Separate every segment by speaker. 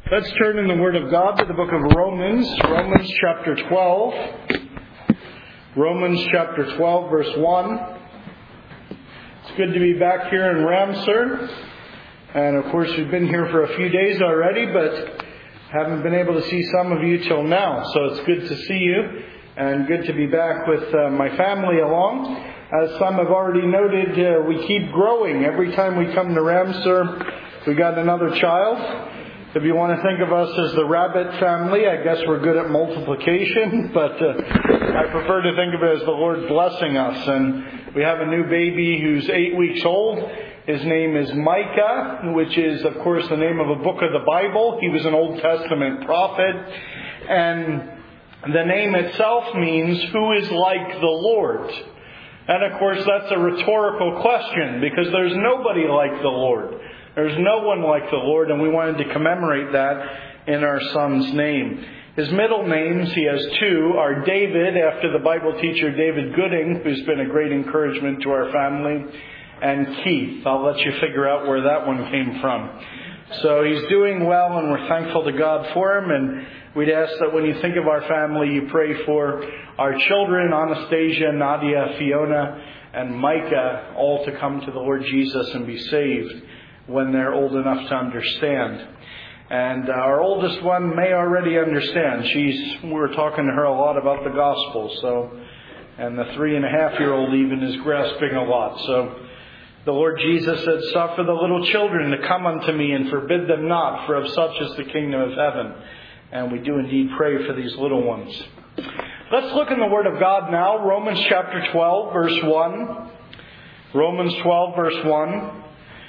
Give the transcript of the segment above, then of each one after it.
Speaker 1: Let's turn in the Word of God to the book of Romans, Romans chapter 12. Romans chapter 12, verse 1. It's good to be back here in Ramsur. And of course, we've been here for a few days already, but haven't been able to see some of you till now. So it's good to see you and good to be back with my family along. As some have already noted, we keep growing. Every time we come to Ramsur, we got another child. If you want to think of us as the rabbit family, I guess we're good at multiplication, but I prefer to think of it as the Lord blessing us. And we have a new baby who's 8 weeks old. His name is Micah, which is, of course, the name of a book of the Bible. He was an Old Testament prophet. And the name itself means, who is like the Lord? And, of course, that's a rhetorical question, because there's nobody like the Lord. There's no one like the Lord, and we wanted to commemorate that in our son's name. His middle names, he has two, are David, after the Bible teacher David Gooding, who's been a great encouragement to our family, and Keith. I'll let you figure out where that one came from. So he's doing well, and we're thankful to God for him, and we'd ask that when you think of our family, you pray for our children, Anastasia, Nadia, Fiona, and Micah, all to come to the Lord Jesus and be saved when they're old enough to understand. And our oldest one may already understand. We're talking to her a lot about the gospel. And the 3.5-year-old even is grasping a lot. So the Lord Jesus said, "Suffer the little children to come unto me, and forbid them not, for of such is the kingdom of heaven." And we do indeed pray for these little ones. Let's look in the Word of God now. Romans chapter 12, verse 1. Romans 12, verse 1.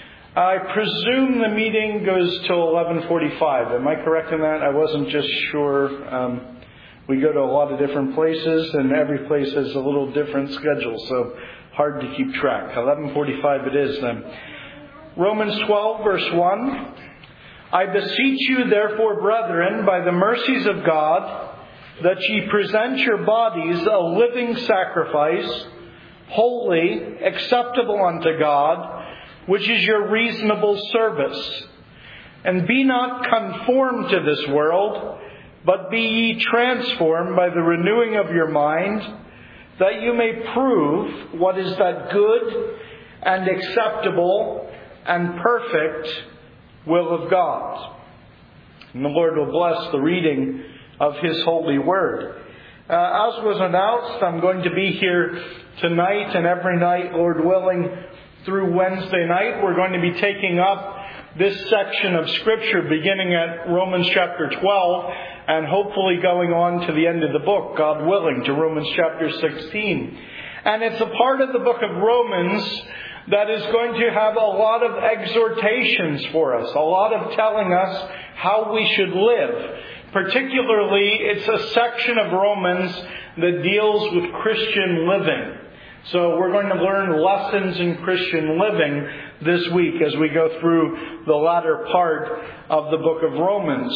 Speaker 1: I presume the meeting goes till 11:45. Am I correct in that? I wasn't just sure. We go to a lot of different places, and every place has a little different schedule, so hard to keep track. 11:45 it is then. Romans 12, verse 1. I beseech you, therefore, brethren, by the mercies of God, that ye present your bodies a living sacrifice, holy, acceptable unto God, which is your reasonable service. And be not conformed to this world, but be ye transformed by the renewing of your mind, that you may prove what is that good and acceptable and perfect will of God. And the Lord will bless the reading of His holy word. As was announced, I'm going to be here tonight and every night, Lord willing, through Wednesday night. We're going to be taking up this section of Scripture beginning at Romans chapter 12 and hopefully going on to the end of the book, God willing, to Romans chapter 16. And it's a part of the book of Romans that is going to have a lot of exhortations for us, a lot of telling us how we should live. Particularly, it's a section of Romans that deals with Christian living. So we're going to learn lessons in Christian living this week as we go through the latter part of the book of Romans.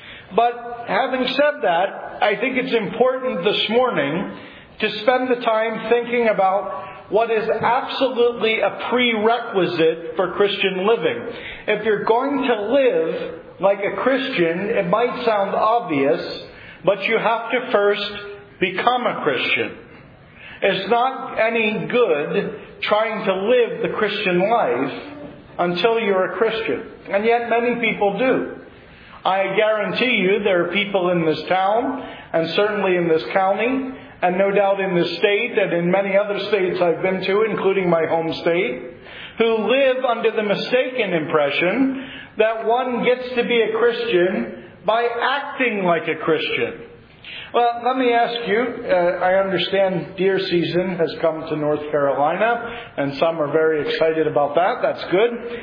Speaker 1: But having said that, I think it's important this morning to spend the time thinking about what is absolutely a prerequisite for Christian living. If you're going to live like a Christian, it might sound obvious, but you have to first become a Christian. It's not any good trying to live the Christian life until you're a Christian. And yet many people do. I guarantee you there are people in this town, and certainly in this county, and no doubt in this state and in many other states I've been to, including my home state, who live under the mistaken impression that one gets to be a Christian by acting like a Christian. Well, let me ask you, I understand deer season has come to North Carolina, and some are very excited about that. That's good.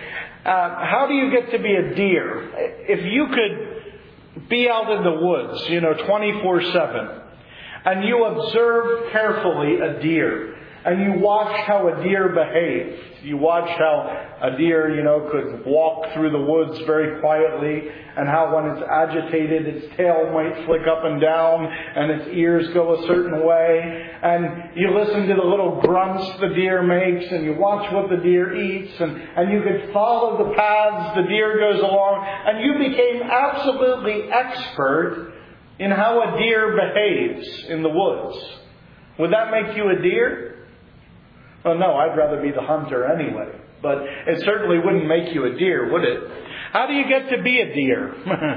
Speaker 1: How do you get to be a deer? If you could be out in the woods, 24/7, and you observe carefully a deer, and you watched how a deer behaved. You watched how a deer, could walk through the woods very quietly, and how when it's agitated, its tail might flick up and down, and its ears go a certain way. And you listen to the little grunts the deer makes, and you watch what the deer eats, and you could follow the paths the deer goes along, and you became absolutely expert in how a deer behaves in the woods. Would that make you a deer? Well, no, I'd rather be the hunter anyway. But it certainly wouldn't make you a deer, would it? How do you get to be a deer?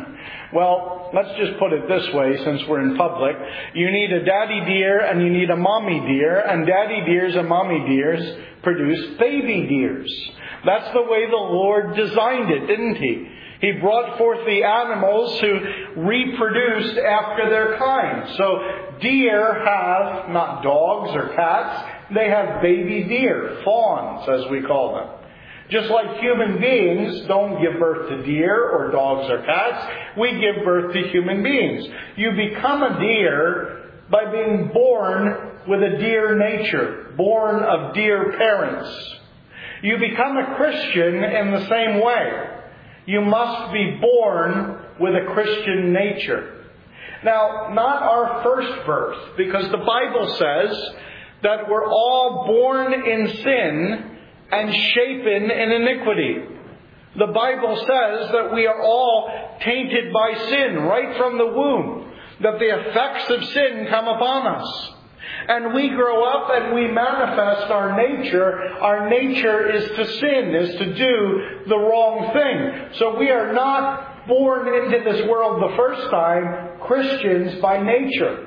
Speaker 1: Well, let's just put it this way, since we're in public. You need a daddy deer and you need a mommy deer, and daddy deers and mommy deers produce baby deers. That's the way the Lord designed it, didn't He? He brought forth the animals who reproduced after their kind. So deer have not dogs or cats. They have baby deer, fawns as we call them. Just like human beings don't give birth to deer or dogs or cats, we give birth to human beings. You become a deer by being born with a deer nature, born of deer parents. You become a Christian in the same way. You must be born with a Christian nature. Now, not our first birth, because the Bible says that we're all born in sin and shapen in iniquity. The Bible says that we are all tainted by sin right from the womb, that the effects of sin come upon us. And we grow up and we manifest our nature. Our nature is to sin, is to do the wrong thing. So we are not born into this world the first time Christians by nature.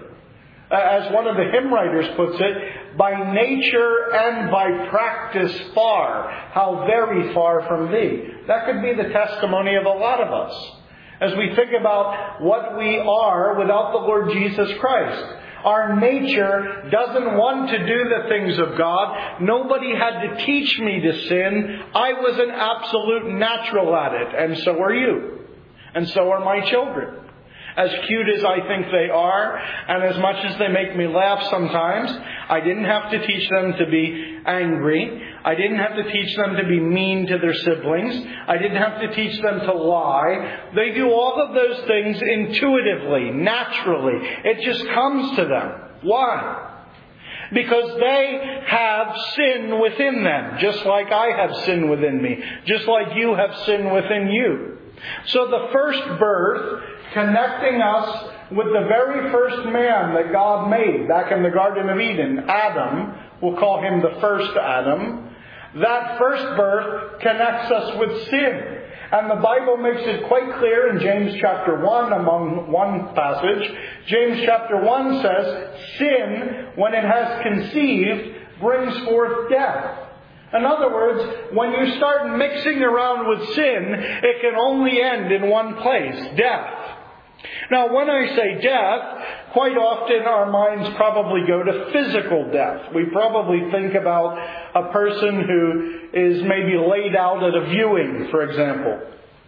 Speaker 1: As one of the hymn writers puts it, by nature and by practice far, how very far from thee. That could be the testimony of a lot of us as we think about what we are without the Lord Jesus Christ. Our nature doesn't want to do the things of God. Nobody had to teach me to sin. I was an absolute natural at it, and so are you. And so are my children. As cute as I think they are, and as much as they make me laugh sometimes, I didn't have to teach them to be angry. I didn't have to teach them to be mean to their siblings. I didn't have to teach them to lie. They do all of those things intuitively, naturally. It just comes to them. Why? Because they have sin within them, just like I have sin within me, just like you have sin within you. So the first birth, connecting us with the very first man that God made back in the Garden of Eden, Adam, we'll call him the first Adam. That first birth connects us with sin. And the Bible makes it quite clear in James chapter 1, among one passage. James chapter 1 says, sin, when it has conceived, brings forth death. In other words, when you start mixing around with sin, it can only end in one place, death. Now, when I say death, quite often our minds probably go to physical death. We probably think about a person who is maybe laid out at a viewing, for example.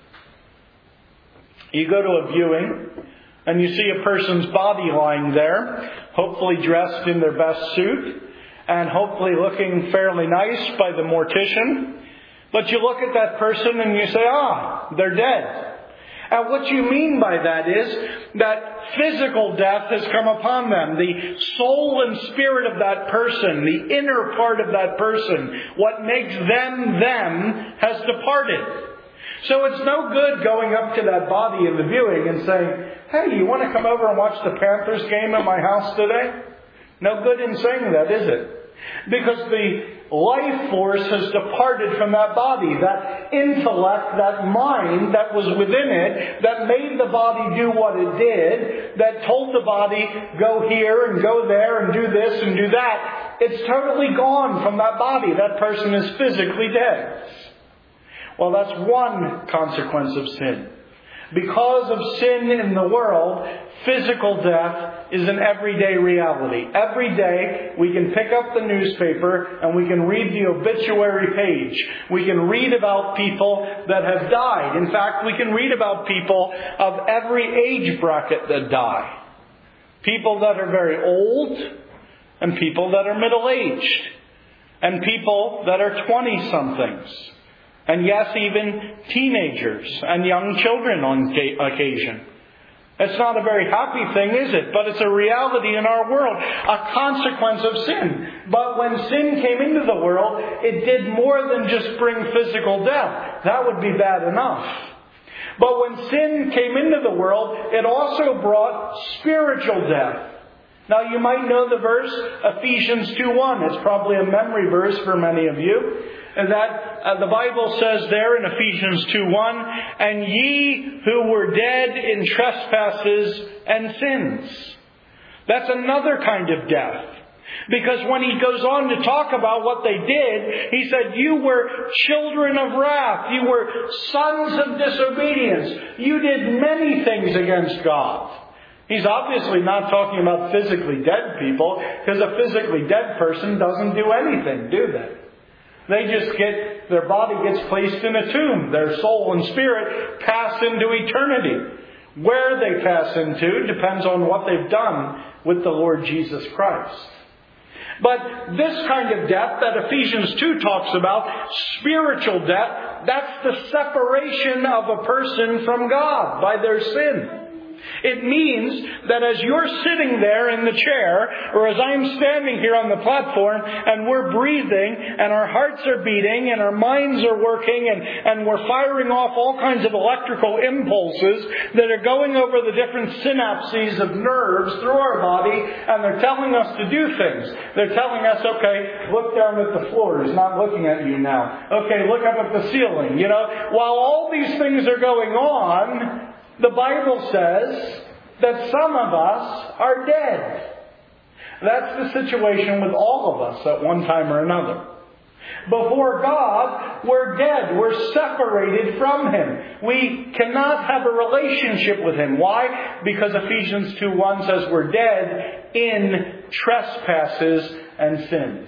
Speaker 1: You go to a viewing and you see a person's body lying there, hopefully dressed in their best suit, and hopefully looking fairly nice by the mortician. But you look at that person and you say, they're dead. And what you mean by that is that physical death has come upon them. The soul and spirit of that person, the inner part of that person, what makes them, has departed. So it's no good going up to that body in the viewing and saying, hey, you want to come over and watch the Panthers game at my house today? No good in saying that, is it? Because the life force has departed from that body. That intellect, that mind that was within it, that made the body do what it did, that told the body, go here and go there and do this and do that, it's totally gone from that body. That person is physically dead. Well, that's one consequence of sin. Because of sin in the world, physical death is an everyday reality. Every day we can pick up the newspaper and we can read the obituary page. We can read about people that have died. In fact, we can read about people of every age bracket that die. People that are very old and people that are middle-aged. and people that are 20-somethings. And yes, even teenagers and young children on occasion. It's not a very happy thing, is it? But it's a reality in our world, a consequence of sin. But when sin came into the world, it did more than just bring physical death. That would be bad enough. But when sin came into the world, it also brought spiritual death. Now you might know the verse, Ephesians 2:1. It's probably a memory verse for many of you. And that the Bible says there in Ephesians 2:1, "And ye who were dead in trespasses and sins." That's another kind of death. Because when he goes on to talk about what they did, he said, you were children of wrath. You were sons of disobedience. You did many things against God. He's obviously not talking about physically dead people, because a physically dead person doesn't do anything, do they? They just their body gets placed in a tomb. Their soul and spirit pass into eternity. Where they pass into depends on what they've done with the Lord Jesus Christ. But this kind of death that Ephesians 2 talks about, spiritual death, that's the separation of a person from God by their sin. It means that as you're sitting there in the chair, or as I'm standing here on the platform, and we're breathing, and our hearts are beating, and our minds are working, and we're firing off all kinds of electrical impulses that are going over the different synapses of nerves through our body, and they're telling us to do things. They're telling us, okay, look down at the floor. He's not looking at you now. Okay, look up at the ceiling. While all these things are going on, the Bible says that some of us are dead. That's the situation with all of us at one time or another. Before God, we're dead. We're separated from Him. We cannot have a relationship with Him. Why? Because Ephesians 2:1 says we're dead in trespasses and sins.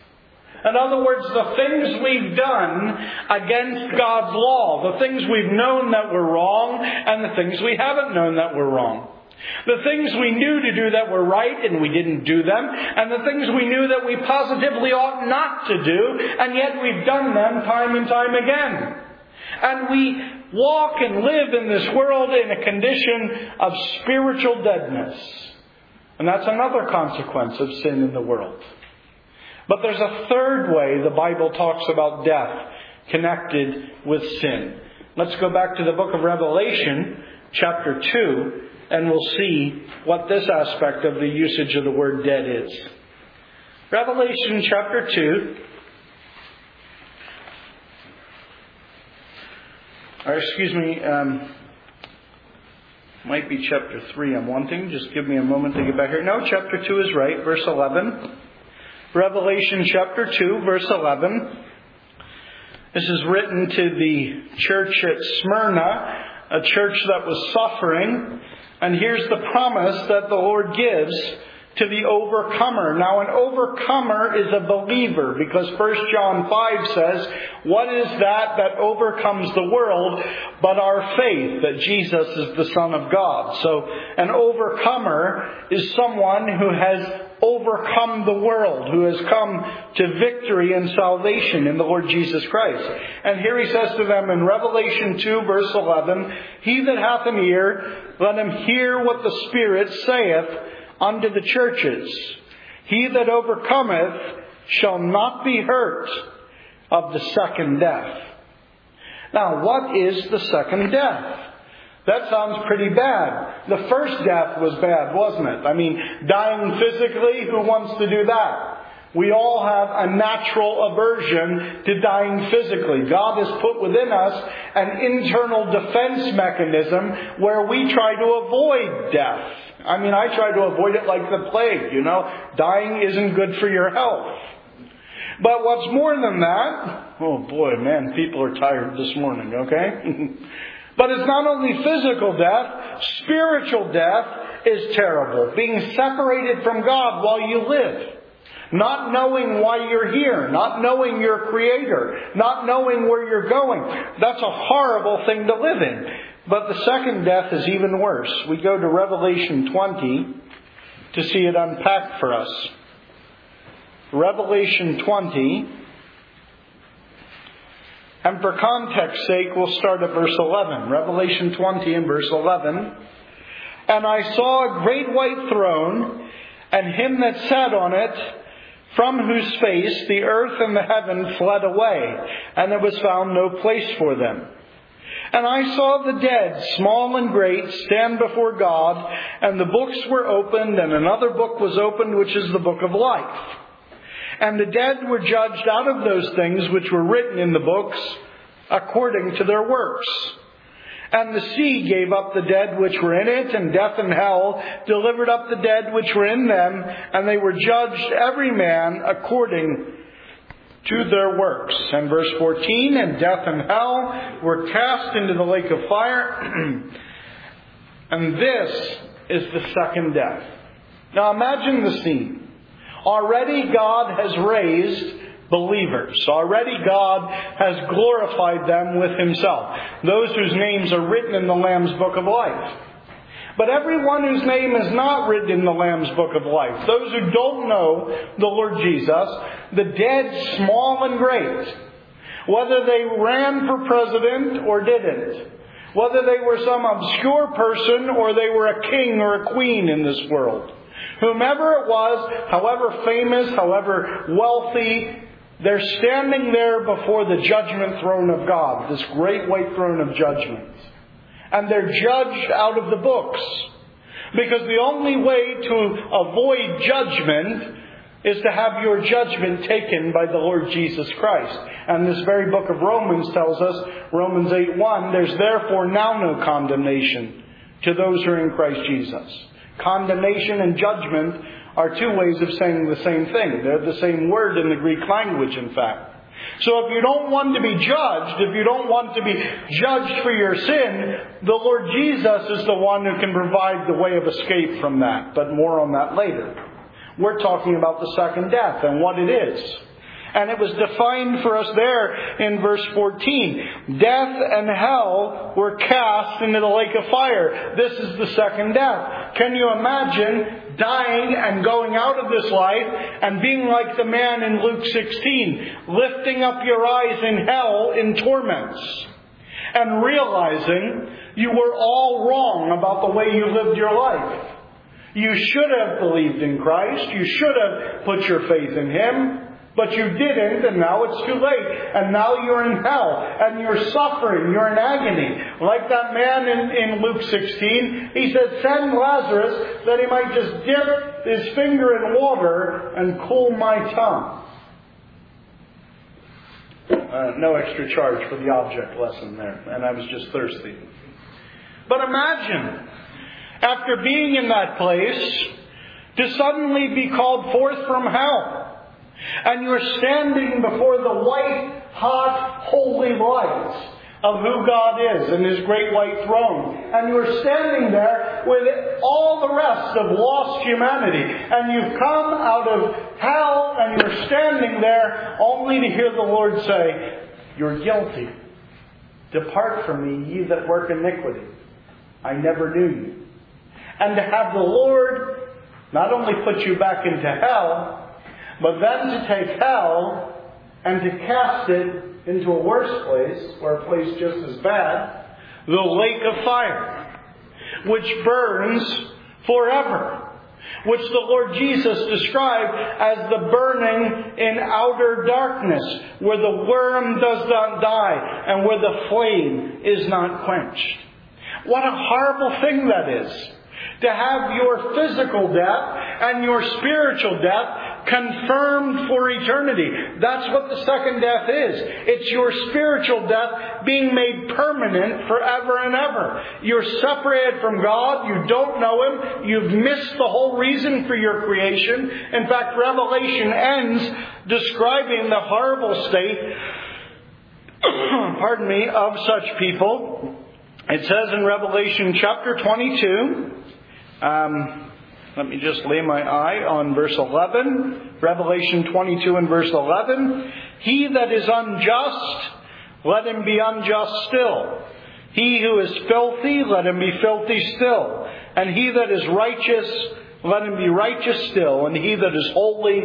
Speaker 1: In other words, the things we've done against God's law, the things we've known that were wrong, and the things we haven't known that were wrong. The things we knew to do that were right and we didn't do them, and the things we knew that we positively ought not to do, and yet we've done them time and time again. And we walk and live in this world in a condition of spiritual deadness. And that's another consequence of sin in the world. But there's a third way the Bible talks about death connected with sin. Let's go back to the book of Revelation, chapter 2, and we'll see what this aspect of the usage of the word dead is. Revelation chapter 2. Or excuse me, might be chapter 3 I'm wanting. Just give me a moment to get back here. No, chapter 2 is right, verse 11. Revelation chapter 2, verse 11. This is written to the church at Smyrna, a church that was suffering. And here's the promise that the Lord gives to the overcomer. Now, an overcomer is a believer, because 1 John 5 says, what is that overcomes the world but our faith that Jesus is the Son of God? So an overcomer is someone who has overcome the world, who has come to victory and salvation in the Lord Jesus Christ. And here he says to them in Revelation 2, verse 11, he that hath an ear, let him hear what the Spirit saith unto the churches. He that overcometh shall not be hurt of the second death. Now, what is the second death? That sounds pretty bad. The first death was bad, wasn't it? I mean, dying physically, who wants to do that? We all have a natural aversion to dying physically. God has put within us an internal defense mechanism where we try to avoid death. I mean, I try to avoid it like the plague, Dying isn't good for your health. But what's more than that, oh boy, man, people are tired this morning, okay? But it's not only physical death, spiritual death is terrible. Being separated from God while you live. Not knowing why you're here. Not knowing your Creator. Not knowing where you're going. That's a horrible thing to live in. But the second death is even worse. We go to Revelation 20 to see it unpacked for us. Revelation 20. And for context's sake, we'll start at verse 11. Revelation 20 and verse 11. And I saw a great white throne, and him that sat on it, from whose face the earth and the heaven fled away, and there was found no place for them. And I saw the dead, small and great, stand before God, and the books were opened, and another book was opened, which is the book of life. And the dead were judged out of those things which were written in the books, according to their works. And the sea gave up the dead which were in it, and death and hell delivered up the dead which were in them, and they were judged every man according to their works. And verse 14, and death and hell were cast into the lake of fire. And this is the second death. Now imagine the scene. Already God has raised believers. Already God has glorified them with Himself. Those whose names are written in the Lamb's Book of Life. But everyone whose name is not written in the Lamb's Book of Life, those who don't know the Lord Jesus, the dead, small and great, whether they ran for president or didn't, whether they were some obscure person or they were a king or a queen in this world, whomever it was, however famous, however wealthy, they're standing there before the judgment throne of God, this great white throne of judgment. And they're judged out of the books. Because the only way to avoid judgment is to have your judgment taken by the Lord Jesus Christ. And this very book of Romans tells us, Romans 8:1, there's therefore now no condemnation to those who are in Christ Jesus. Condemnation and judgment are two ways of saying the same thing. They're the same word in the Greek language, in fact. So if you don't want to be judged, if you don't want to be judged for your sin, the Lord Jesus is the one who can provide the way of escape from that. But more on that later. We're talking about the second death and what it is. And it was defined for us there in verse 14. Death and hell were cast into the lake of fire. This is the second death. Can you imagine dying and going out of this life and being like the man in Luke 16, lifting up your eyes in hell in torments and realizing you were all wrong about the way you lived your life? You should have believed in Christ. You should have put your faith in Him. But you didn't, and now it's too late. And now you're in hell, and you're suffering, you're in agony. Like that man in Luke 16, he said, send Lazarus that he might just dip his finger in water and cool my tongue. No extra charge for the object lesson there, and I was just thirsty. But imagine, after being in that place, to suddenly be called forth from hell. And you're standing before the white, hot, holy light of who God is and His great white throne. And you're standing there with all the rest of lost humanity. And you've come out of hell and you're standing there only to hear the Lord say, you're guilty. Depart from me, ye that work iniquity. I never knew you. And to have the Lord not only put you back into hell, but then to take hell and to cast it into a worse place, or a place just as bad, the lake of fire, which burns forever, which the Lord Jesus described as the burning in outer darkness, where the worm does not die and where the flame is not quenched. What a horrible thing that is, to have your physical death and your spiritual death confirmed for eternity. That's what the second death is. It's your spiritual death being made permanent forever and ever. You're separated from God. You don't know Him. You've missed the whole reason for your creation. In fact, Revelation ends describing the horrible state, of such people. It says in Revelation chapter 22, let me just lay my eye on verse 11. Revelation 22 and verse 11. He that is unjust, let him be unjust still. He who is filthy, let him be filthy still. And he that is righteous, let him be righteous still. And he that is holy,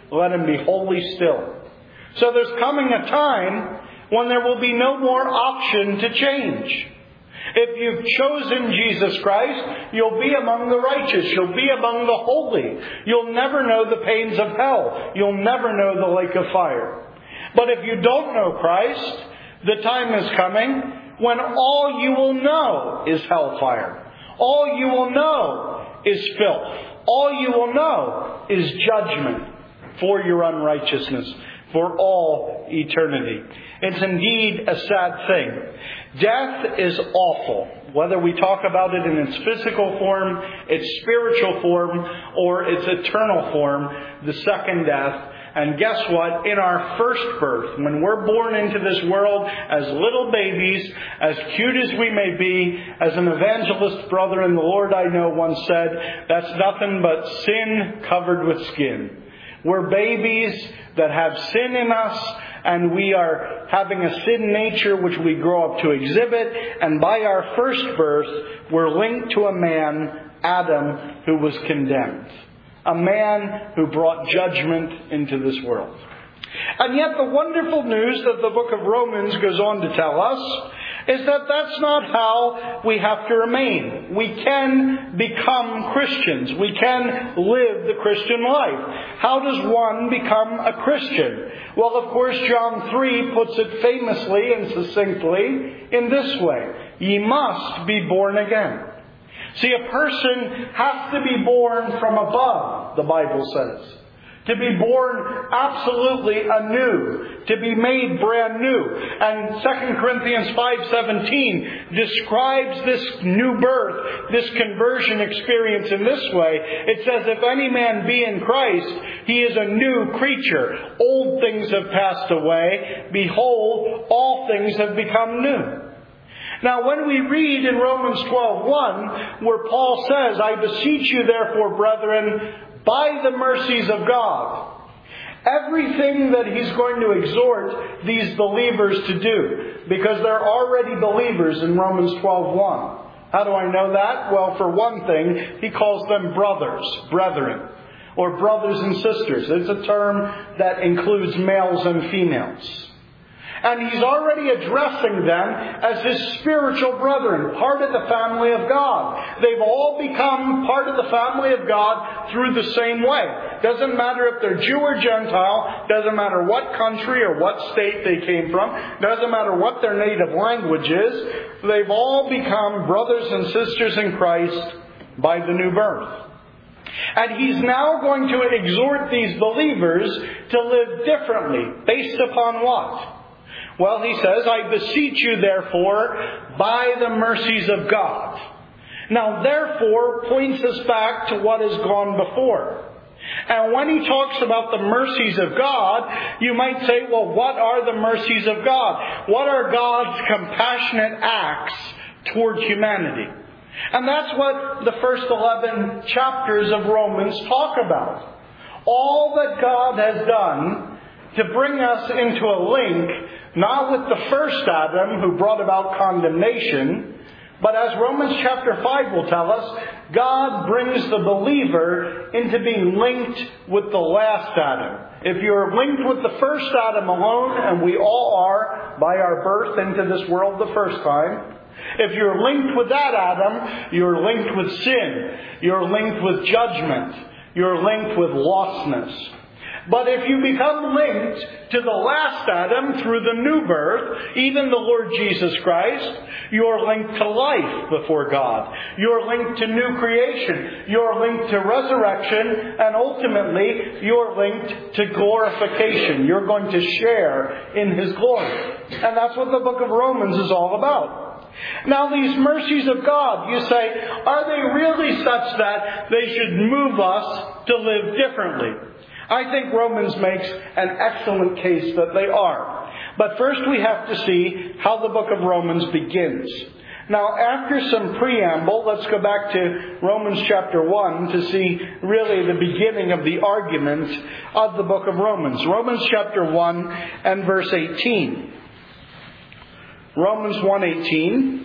Speaker 1: let him be wholly still. So there's coming a time when there will be no more option to change. If you've chosen Jesus Christ, you'll be among the righteous. You'll be among the holy. You'll never know the pains of hell. You'll never know the lake of fire. But if you don't know Christ, the time is coming when all you will know is hellfire. All you will know is filth. All you will know is judgment for your unrighteousness for all eternity. It's indeed a sad thing. Death is awful, whether we talk about it in its physical form, its spiritual form, or its eternal form, the second death. And guess what? In our first birth, when we're born into this world as little babies, as cute as we may be, as an evangelist brother in the Lord I know once said, that's nothing but sin covered with skin. We're babies that have sin in us, and we are having a sin nature which we grow up to exhibit. And by our first birth, we're linked to a man, Adam, who was condemned. A man who brought judgment into this world. And yet the wonderful news that the book of Romans goes on to tell us is that that's not how we have to remain. We can become Christians. We can live the Christian life. How does one become a Christian? Well, of course, John 3 puts it famously and succinctly in this way. Ye must be born again. See, a person has to be born from above, the Bible says. To be born absolutely anew. To be made brand new. And 2 Corinthians 5:17 describes this new birth, this conversion experience in this way. It says, if any man be in Christ, he is a new creature. Old things have passed away. Behold, all things have become new. Now, when we read in Romans 12:1, where Paul says, I beseech you therefore, brethren, by the mercies of God, everything that he's going to exhort these believers to do, because they're already believers in Romans 12:1. How do I know that? Well, for one thing, he calls them brothers, brethren, or brothers and sisters. It's a term that includes males and females. And he's already addressing them as his spiritual brethren, part of the family of God. They've all become part of the family of God through the same way. Doesn't matter if they're Jew or Gentile. Doesn't matter what country or what state they came from. Doesn't matter what their native language is. They've all become brothers and sisters in Christ by the new birth. And he's now going to exhort these believers to live differently. Based upon what? Well, he says, I beseech you, therefore, by the mercies of God. Now, therefore, points us back to what has gone before. And when he talks about the mercies of God, you might say, well, what are the mercies of God? What are God's compassionate acts towards humanity? And that's what the first 11 chapters of Romans talk about. All that God has done to bring us into a link, not with the first Adam who brought about condemnation, but as Romans chapter 5 will tell us, God brings the believer into being linked with the last Adam. If you're linked with the first Adam alone, and we all are by our birth into this world the first time, if you're linked with that Adam, you're linked with sin. You're linked with judgment. You're linked with lostness. But if you become linked to the last Adam through the new birth, even the Lord Jesus Christ, you're linked to life before God. You're linked to new creation. You're linked to resurrection. And ultimately, you're linked to glorification. You're going to share in His glory. And that's what the book of Romans is all about. Now, these mercies of God, you say, are they really such that they should move us to live differently? I think Romans makes an excellent case that they are. But first we have to see how the book of Romans begins. Now, after some preamble, let's go back to Romans chapter 1 to see really the beginning of the argument of the book of Romans. Romans chapter 1 and verse 18. Romans 1:18.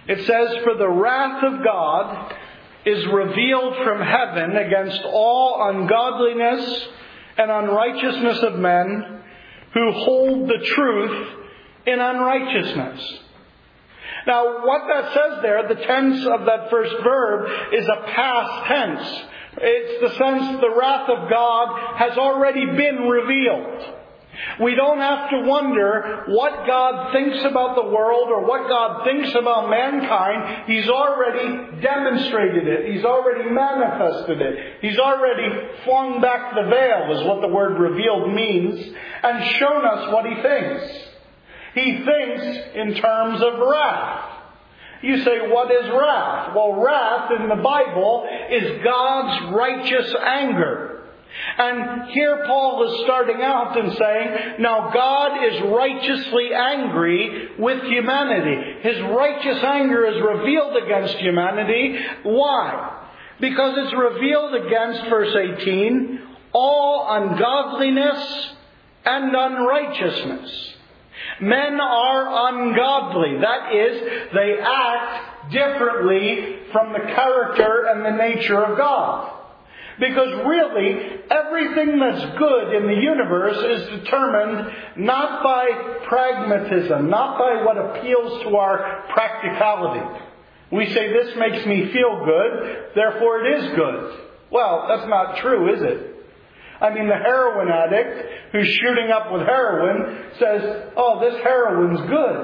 Speaker 1: It says, "For the wrath of God is revealed from heaven against all ungodliness and unrighteousness of men who hold the truth in unrighteousness." Now, what that says there, the tense of that first verb, is a past tense. It's the sense the wrath of God has already been revealed. We don't have to wonder what God thinks about the world or what God thinks about mankind. He's already demonstrated it. He's already manifested it. He's already flung back the veil, is what the word revealed means, and shown us what He thinks. He thinks in terms of wrath. You say, what is wrath? Well, wrath in the Bible is God's righteous anger. And here Paul is starting out and saying, now God is righteously angry with humanity. His righteous anger is revealed against humanity. Why? Because it's revealed against, verse 18, all ungodliness and unrighteousness. Men are ungodly. That is, they act differently from the character and the nature of God. Because really, everything that's good in the universe is determined not by pragmatism, not by what appeals to our practicality. We say, this makes me feel good, therefore it is good. Well, that's not true, is it? I mean, the heroin addict who's shooting up with heroin says, oh, this heroin's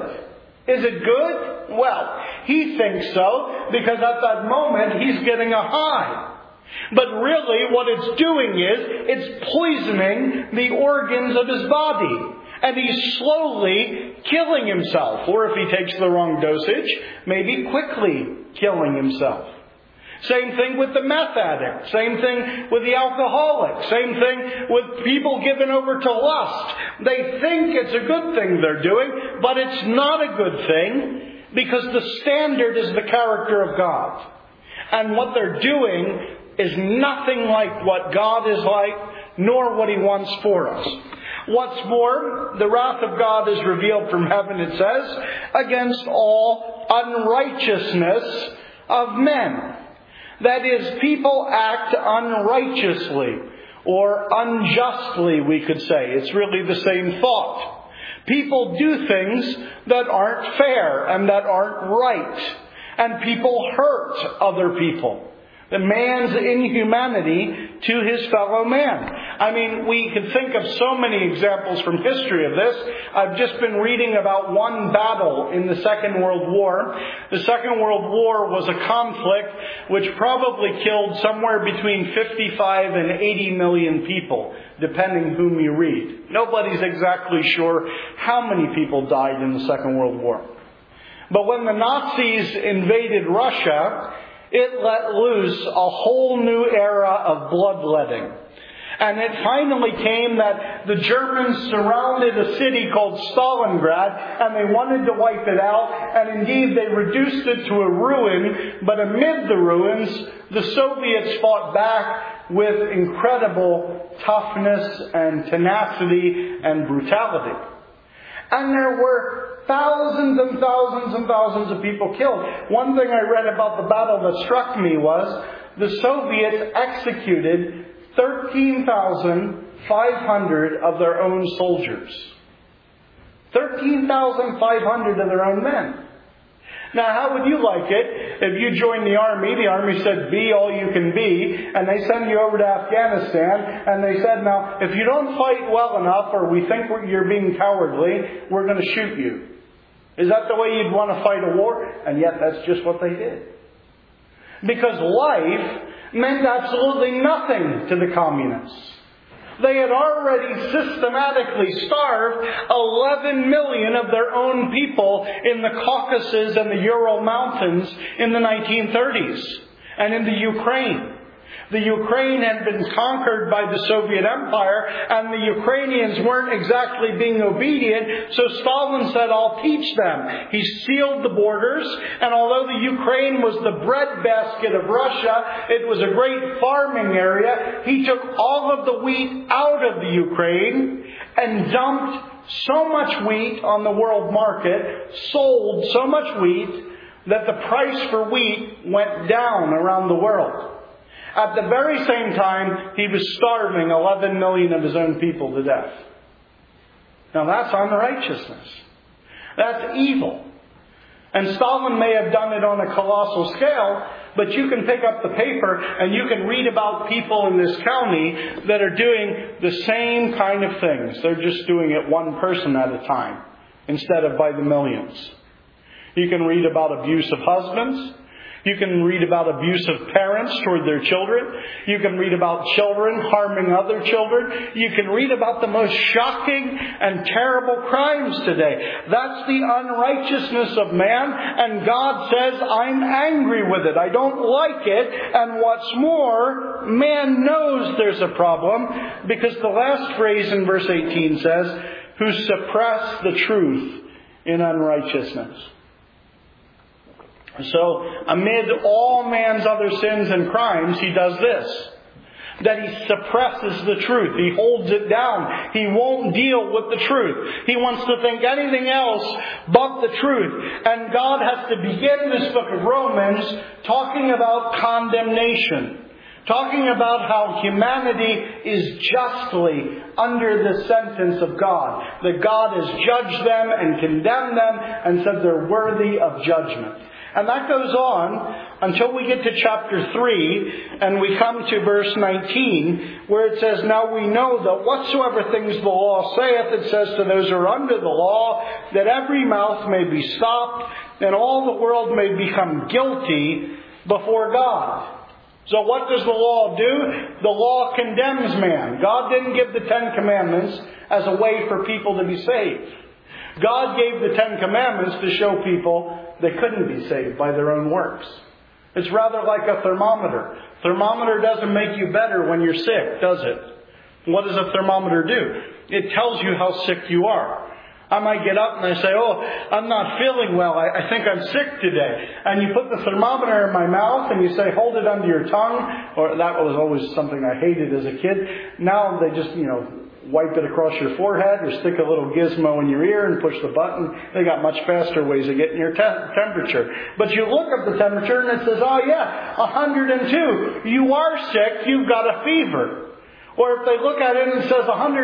Speaker 1: good. Is it good? Well, he thinks so because at that moment he's getting a high. But really what it's doing is it's poisoning the organs of his body. And he's slowly killing himself. Or if he takes the wrong dosage, maybe quickly killing himself. Same thing with the meth addict. Same thing with the alcoholic. Same thing with people given over to lust. They think it's a good thing they're doing, but it's not a good thing because the standard is the character of God. And what they're doing is nothing like what God is like, nor what He wants for us. What's more, the wrath of God is revealed from heaven, it says, against all unrighteousness of men. That is, people act unrighteously or unjustly, we could say. It's really the same thought. People do things that aren't fair and that aren't right. And people hurt other people. The man's inhumanity to his fellow man. I mean, we could think of so many examples from history of this. I've just been reading about one battle in the Second World War. The Second World War was a conflict which probably killed somewhere between 55 and 80 million people, depending whom you read. Nobody's exactly sure how many people died in the Second World War. But when the Nazis invaded Russia, it let loose a whole new era of bloodletting. And it finally came that the Germans surrounded a city called Stalingrad and they wanted to wipe it out. And indeed they reduced it to a ruin. But amid the ruins, the Soviets fought back with incredible toughness and tenacity and brutality. And there were thousands and thousands and thousands of people killed. One thing I read about the battle that struck me was the Soviets executed 13,500 of their own soldiers. 13,500 of their own men. Now, how would you like it if you joined the army said, be all you can be, and they send you over to Afghanistan, and they said, now, if you don't fight well enough, or we think you're being cowardly, we're going to shoot you. Is that the way you'd want to fight a war? And yet, that's just what they did. Because life meant absolutely nothing to the communists. They had already systematically starved 11 million of their own people in the Caucasus and the Ural Mountains in the 1930s. And in the Ukraine. The Ukraine had been conquered by the Soviet Empire, and the Ukrainians weren't exactly being obedient, so Stalin said, I'll teach them. He sealed the borders, and although the Ukraine was the breadbasket of Russia, it was a great farming area, he took all of the wheat out of the Ukraine and dumped so much wheat on the world market, sold so much wheat, that the price for wheat went down around the world. At the very same time, he was starving 11 million of his own people to death. Now that's unrighteousness. That's evil. And Stalin may have done it on a colossal scale, but you can pick up the paper and you can read about people in this county that are doing the same kind of things. They're just doing it one person at a time instead of by the millions. You can read about abuse of husbands. You can read about abuse of parents toward their children. You can read about children harming other children. You can read about the most shocking and terrible crimes today. That's the unrighteousness of man, and God says, I'm angry with it. I don't like it. And what's more, man knows there's a problem, because the last phrase in verse 18 says, who suppress the truth in unrighteousness. So, amid all man's other sins and crimes, he does this. That he suppresses the truth. He holds it down. He won't deal with the truth. He wants to think anything else but the truth. And God has to begin this book of Romans talking about condemnation. Talking about how humanity is justly under the sentence of God. That God has judged them and condemned them and said they're worthy of judgment. And that goes on until we get to chapter 3 and we come to verse 19 where it says, now we know that whatsoever things the law saith, it says to those who are under the law, that every mouth may be stopped and all the world may become guilty before God. So what does the law do? The law condemns man. God didn't give the 10 Commandments as a way for people to be saved. God gave the 10 Commandments to show people they couldn't be saved by their own works. It's rather like a thermometer. Thermometer doesn't make you better when you're sick, does it? What does a thermometer do? It tells you how sick you are. I might get up and I say, I'm not feeling well. I think I'm sick today. And you put the thermometer in my mouth and you say, hold it under your tongue. Or that was always something I hated as a kid. Now they just, wipe it across your forehead or stick a little gizmo in your ear and push the button. They got much faster ways of getting your temperature. But you look at the temperature and it says, 102. You are sick. You've got a fever. Or if they look at it and it says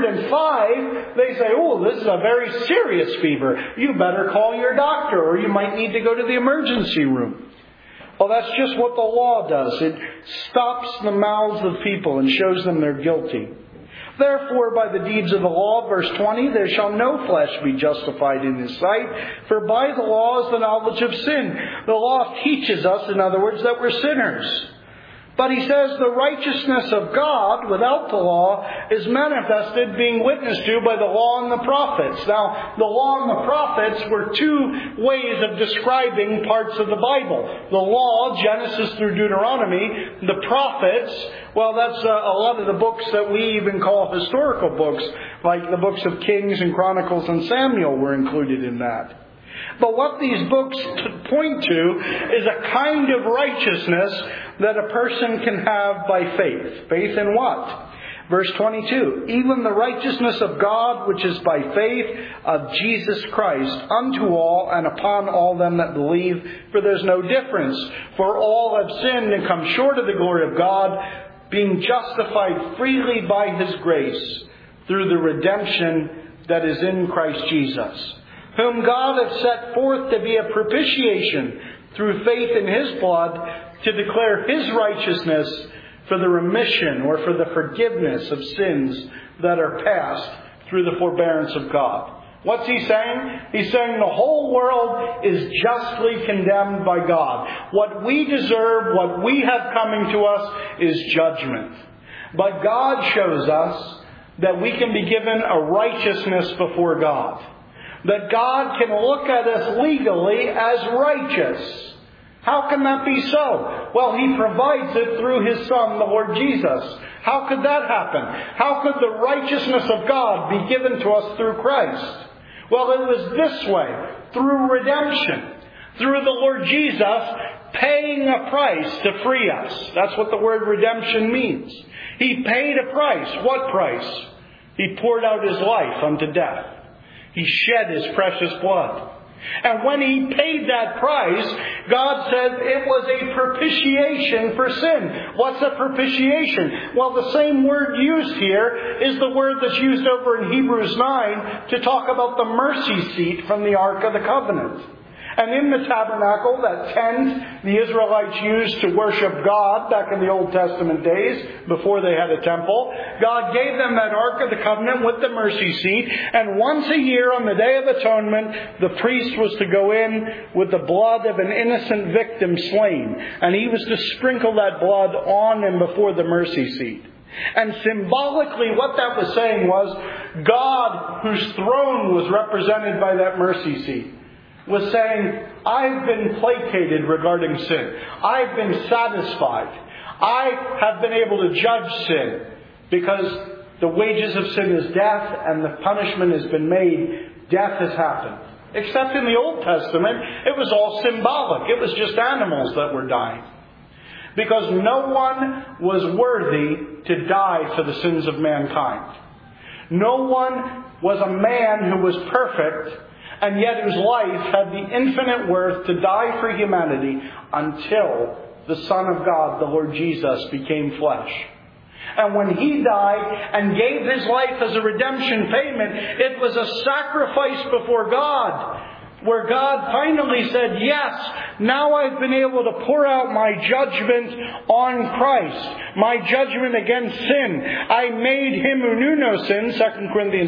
Speaker 1: 105, they say, this is a very serious fever. You better call your doctor or you might need to go to the emergency room. Well, that's just what the law does. It stops the mouths of people and shows them they're guilty. Therefore, by the deeds of the law, verse 20, there shall no flesh be justified in his sight, for by the law is the knowledge of sin. The law teaches us, in other words, that we're sinners. But he says the righteousness of God without the law is manifested, being witnessed to by the law and the prophets. Now, the law and the prophets were two ways of describing parts of the Bible. The law, Genesis through Deuteronomy. The prophets, well, that's a lot of the books that we even call historical books, like the books of Kings and Chronicles and Samuel were included in that. But what these books point to is a kind of righteousness that a person can have by faith. Faith in what? Verse 22, even the righteousness of God, which is by faith of Jesus Christ, unto all and upon all them that believe, for there's no difference. For all have sinned and come short of the glory of God, being justified freely by His grace, through the redemption that is in Christ Jesus, whom God hath set forth to be a propitiation through faith in His blood, to declare His righteousness for the remission or for the forgiveness of sins that are past through the forbearance of God. What's he saying? He's saying the whole world is justly condemned by God. What we deserve, what we have coming to us is judgment. But God shows us that we can be given a righteousness before God. That God can look at us legally as righteous. How can that be so? Well, He provides it through His Son, the Lord Jesus. How could that happen? How could the righteousness of God be given to us through Christ? Well, it was this way, through redemption. Through the Lord Jesus paying a price to free us. That's what the word redemption means. He paid a price. What price? He poured out His life unto death. He shed His precious blood. And when He paid that price, God said it was a propitiation for sin. What's a propitiation? Well, the same word used here is the word that's used over in Hebrews 9 to talk about the mercy seat from the Ark of the Covenant. And in the tabernacle, that tent the Israelites used to worship God back in the Old Testament days, before they had a temple, God gave them that Ark of the Covenant with the mercy seat. And once a year on the Day of Atonement, the priest was to go in with the blood of an innocent victim slain. And he was to sprinkle that blood on and before the mercy seat. And symbolically what that was saying was, God, whose throne was represented by that mercy seat, was saying, I've been placated regarding sin. I've been satisfied. I have been able to judge sin because the wages of sin is death and the punishment has been made. Death has happened. Except in the Old Testament, it was all symbolic. It was just animals that were dying. Because no one was worthy to die for the sins of mankind. No one was a man who was perfect, and yet whose life had the infinite worth to die for humanity until the Son of God, the Lord Jesus, became flesh. And when He died and gave His life as a redemption payment, it was a sacrifice before God, where God finally said, yes, now I've been able to pour out my judgment on Christ, my judgment against sin. I made Him who knew no sin, 2 Corinthians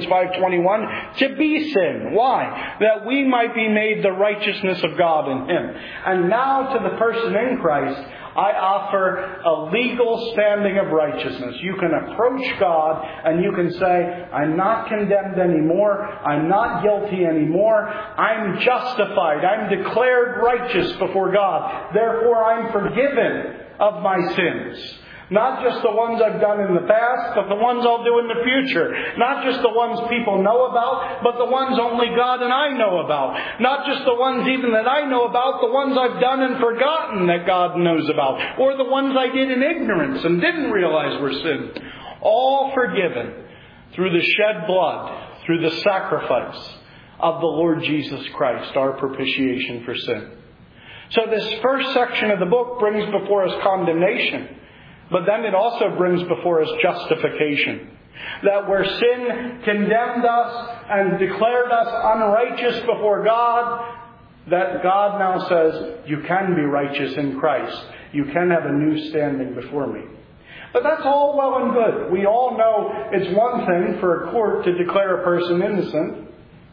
Speaker 1: 5:21, to be sin. Why? That we might be made the righteousness of God in Him. And now to the person in Christ, I offer a legal standing of righteousness. You can approach God and you can say, I'm not condemned anymore. I'm not guilty anymore. I'm justified. I'm declared righteous before God. Therefore, I'm forgiven of my sins. Not just the ones I've done in the past, but the ones I'll do in the future. Not just the ones people know about, but the ones only God and I know about. Not just the ones even that I know about, the ones I've done and forgotten that God knows about. Or the ones I did in ignorance and didn't realize were sin. All forgiven through the shed blood, through the sacrifice of the Lord Jesus Christ, our propitiation for sin. So this first section of the book brings before us condemnation. But then it also brings before us justification. That where sin condemned us and declared us unrighteous before God, that God now says, you can be righteous in Christ. You can have a new standing before me. But that's all well and good. We all know it's one thing for a court to declare a person innocent.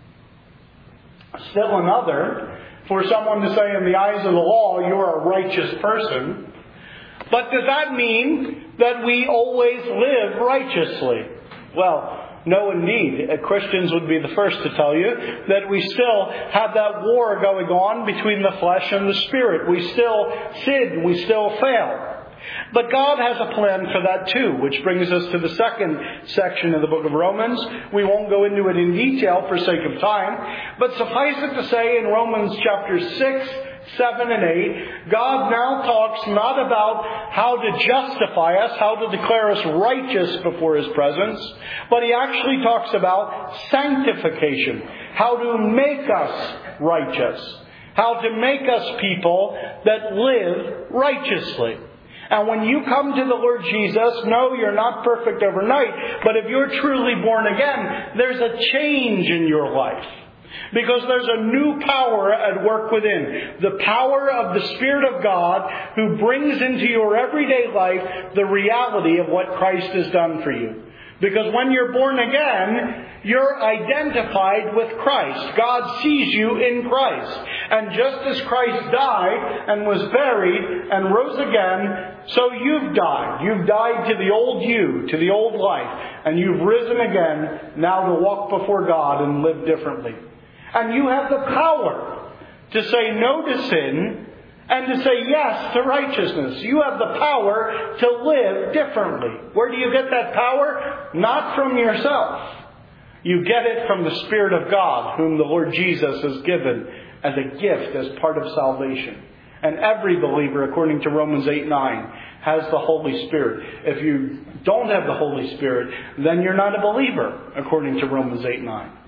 Speaker 1: Still another for someone to say in the eyes of the law, you're a righteous person. But does that mean that we always live righteously? Well, no indeed. Christians would be the first to tell you that we still have that war going on between the flesh and the spirit. We still sin. We still fail. But God has a plan for that too, which brings us to the second section of the book of Romans. We won't go into it in detail for sake of time, but suffice it to say in Romans chapter 6, 7 and 8, God now talks not about how to justify us, how to declare us righteous before His presence, but He actually talks about sanctification, how to make us righteous, how to make us people that live righteously. And when you come to the Lord Jesus, no, you're not perfect overnight, but if you're truly born again, there's a change in your life. Because there's a new power at work within. The power of the Spirit of God who brings into your everyday life the reality of what Christ has done for you. Because when you're born again, you're identified with Christ. God sees you in Christ. And just as Christ died and was buried and rose again, so you've died. You've died to the old you, to the old life. And you've risen again now to walk before God and live differently. And you have the power to say no to sin and to say yes to righteousness. You have the power to live differently. Where do you get that power? Not from yourself. You get it from the Spirit of God, whom the Lord Jesus has given as a gift, as part of salvation. And every believer, according to Romans 8:9, has the Holy Spirit. If you don't have the Holy Spirit, then you're not a believer, according to Romans 8:9.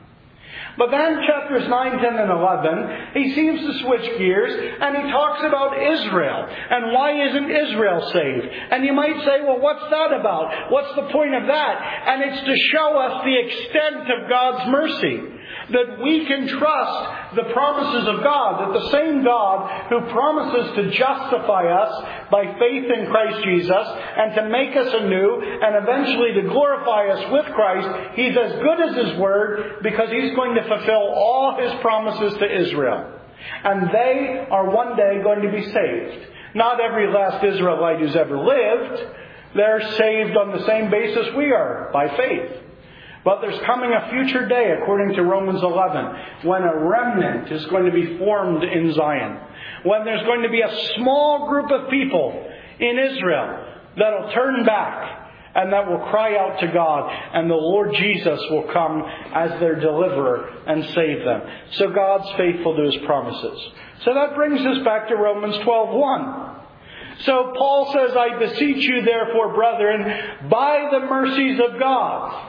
Speaker 1: But then chapters 9, 10, and 11, he seems to switch gears and he talks about Israel. And why isn't Israel saved? And you might say, well, what's that about? What's the point of that? And it's to show us the extent of God's mercy. That we can trust the promises of God. That the same God who promises to justify us by faith in Christ Jesus and to make us anew and eventually to glorify us with Christ, He's as good as His Word because He's going to fulfill all His promises to Israel. And they are one day going to be saved. Not every last Israelite who's ever lived. They're saved on the same basis we are, by faith. But there's coming a future day, according to Romans 11, when a remnant is going to be formed in Zion. When there's going to be a small group of people in Israel that will turn back and that will cry out to God. And the Lord Jesus will come as their deliverer and save them. So God's faithful to His promises. So that brings us back to Romans 12:1. So Paul says, I beseech you therefore, brethren, by the mercies of God,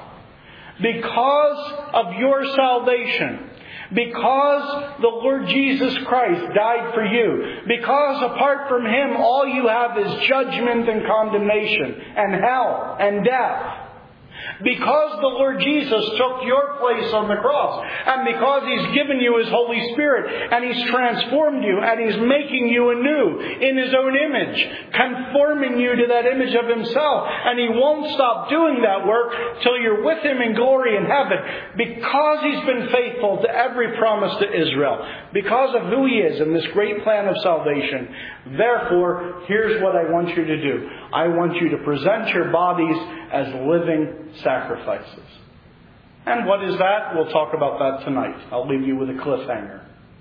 Speaker 1: because of your salvation, because the Lord Jesus Christ died for you, because apart from Him all you have is judgment and condemnation and hell and death. Because the Lord Jesus took your place on the cross, and because He's given you His Holy Spirit, and He's transformed you, and He's making you anew in His own image, conforming you to that image of Himself, and He won't stop doing that work till you're with Him in glory in heaven, because He's been faithful to every promise to Israel, because of who He is in this great plan of salvation. Therefore, here's what I want you to do. I want you to present your bodies as living sacrifices. And what is that? We'll talk about that tonight. I'll leave you with a cliffhanger.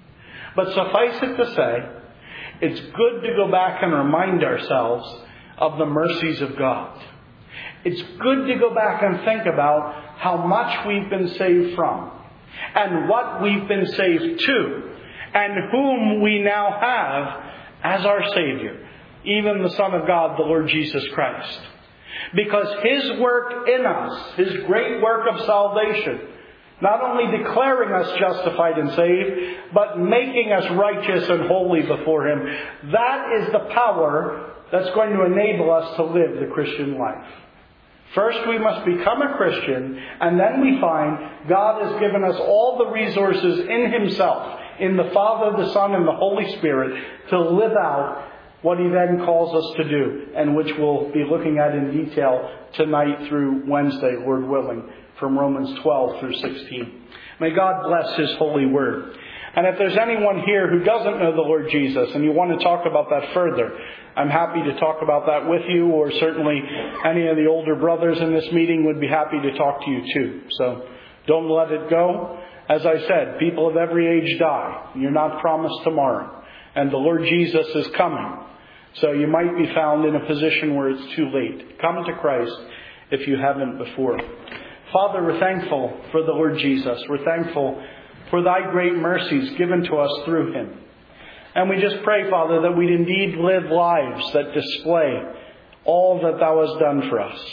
Speaker 1: But suffice it to say, it's good to go back and remind ourselves of the mercies of God. It's good to go back and think about how much we've been saved from, and what we've been saved to, and whom we now have as our Savior, even the Son of God, the Lord Jesus Christ. Because His work in us, His great work of salvation, not only declaring us justified and saved, but making us righteous and holy before Him, that is the power that's going to enable us to live the Christian life. First, we must become a Christian, and then we find God has given us all the resources in Himself, in the Father, the Son, and the Holy Spirit, to live out what He then calls us to do, and which we'll be looking at in detail tonight through Wednesday, Lord willing, from Romans 12 through 16. May God bless His holy word. And if there's anyone here who doesn't know the Lord Jesus and you want to talk about that further, I'm happy to talk about that with you, or certainly any of the older brothers in this meeting would be happy to talk to you too. So don't let it go. As I said, people of every age die. You're not promised tomorrow. And the Lord Jesus is coming. So you might be found in a position where it's too late. Come to Christ if you haven't before. Father, we're thankful for the Lord Jesus. We're thankful for Thy great mercies given to us through Him. And we just pray, Father, that we'd indeed live lives that display all that Thou hast done for us.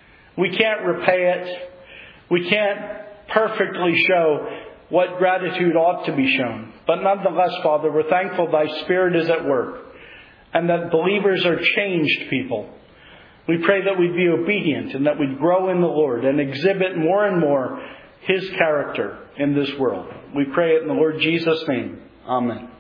Speaker 1: We can't repay it. We can't perfectly show what gratitude ought to be shown. But nonetheless, Father, we're thankful Thy Spirit is at work, and that believers are changed people. We pray that we'd be obedient and that we'd grow in the Lord and exhibit more and more His character in this world. We pray it in the Lord Jesus' name. Amen.